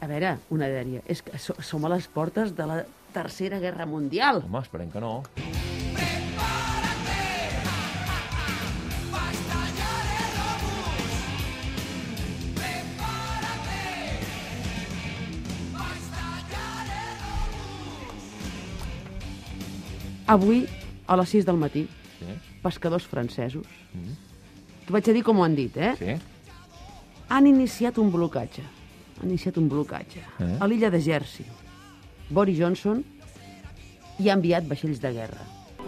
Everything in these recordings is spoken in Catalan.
A veure, una dèria, és que som a les portes de la Tercera Guerra Mundial. Home, esperem que no. Avui, a les 6 del matí, Sí. pescadors francesos, t'ho vaig a dir com ho han dit, Sí? han iniciat un blocatge. A l'illa de Jersey. Boris Johnson hi ha enviat vaixells de guerra.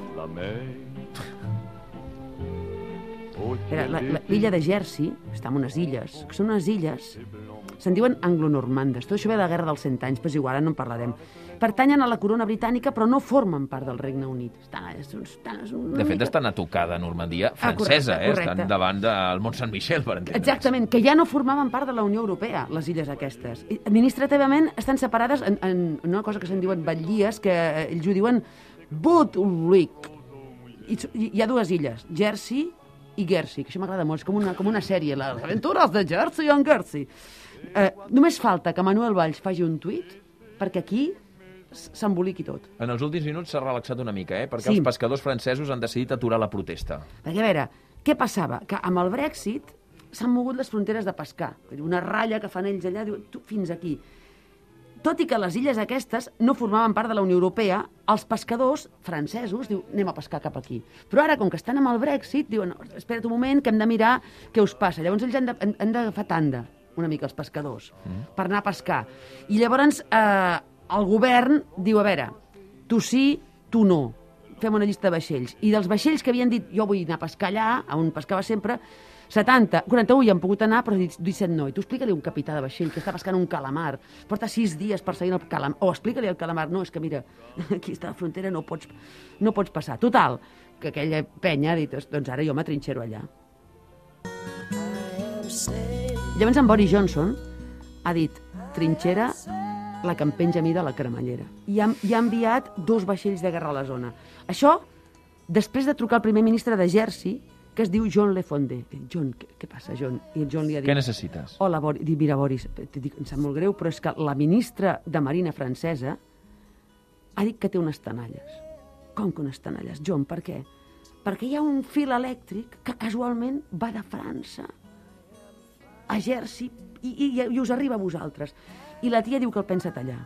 L'illa de Jersey està en unes illes, que són unes illes, se'n diuen anglonormandes. Tot això ve de la Guerra dels 100 anys, però és igual, ara no en parlarem. Pertanyen a la corona britànica, però no formen part del Regne Unit. De fet, estan a tocar de Normandia francesa, correcte. Estan davant del Mont Saint-Michel, per entendre'ns. Exactament, que ja no formaven part de la Unió Europea, les illes aquestes. Administrativament estan separades en una cosa que se'n diuen batllies, que ells ho diuen Bootlick. Hi ha dues illes, Jersey i Guernsey, que això m'agrada molt, és com una sèrie, les aventures de Jersey en Guernsey. Només falta que Manuel Valls faci un tuit perquè aquí s'emboliqui tot. En els últims minuts s'ha relaxat una mica, perquè Sí. els pescadors francesos han decidit aturar la protesta. Perquè, a veure, què passava? Que amb el Brexit s'han mogut les fronteres de pescar. Una ratlla que fan ells allà, diu, tu, fins aquí. Tot i que les illes aquestes no formaven part de la Unió Europea, els pescadors francesos diuen, anem a pescar cap aquí. Però ara, com que estan amb el Brexit, diuen, espera't un moment, que hem de mirar què us passa. Llavors ells han d'agafar tanda, una mica, els pescadors, per anar a pescar. I llavors el govern diu, a veure, tu sí, tu no. Fem una llista de vaixells. I dels vaixells que havien dit, jo vull anar a pescar allà, on pescava sempre, 41 hi han pogut anar, però 17 no. I tu explica-li a un capità de vaixell que està pescant un calamar, porta 6 dies perseguint el calamar, o explica-li al calamar, no, és que mira, aquí està la frontera, no pots passar. Total, que aquella penya ha dit, doncs ara jo m'atrinxero allà. Llavors en Boris Johnson ha dit, trinxera la que em penja a mi de la cremallera. I ha enviat 2 vaixells de guerra a la zona. Això, després de trucar al primer ministre de Jersey, que es diu John Le Fondé. John, què passa, John? I el John li ha dit... Què necessites? Hola, Boris. Dic, mira, Boris, em sap molt greu, però és que la ministra de Marina francesa ha dit que té unes tenalles. Com que unes tenalles? John, per què? Perquè hi ha un fil elèctric que casualment va de França a Jersey i us arriba a vosaltres. I la tia diu que el pensa tallar.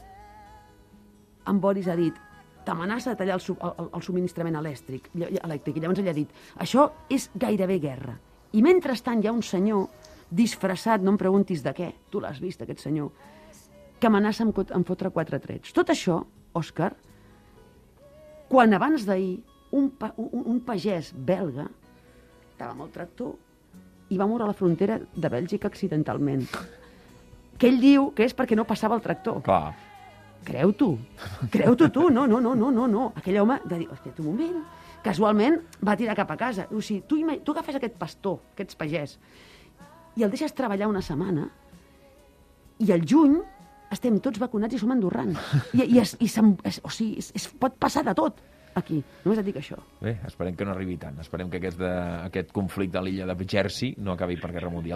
En Boris ha dit, t'amenaça de tallar el subministrament elèctric. I llavors ell ha dit, això és gairebé guerra. I mentrestant hi ha un senyor disfressat, no em preguntis de què, tu l'has vist, aquest senyor, que amenaça en fotre 4 trets. Tot això, Òscar, quan abans d'ahir un pagès belga estava amb el tractor i va moure a la frontera de Bèlgica accidentalment. Que ell diu que és perquè no passava el tractor. Clar. Creu-t'ho tu, no. Aquell home de dir, espera un moment, casualment va tirar cap a casa. O sigui, tu agafes aquest pastor, aquest pagès, i el deixes treballar una setmana, i al juny estem tots vacunats i som andorrans. O sigui, pot passar de tot aquí. Només et dic això. Bé, esperem que no arribi tant. Esperem que aquest conflicte a l'illa de Jersey no acabi per Guerra Mundial.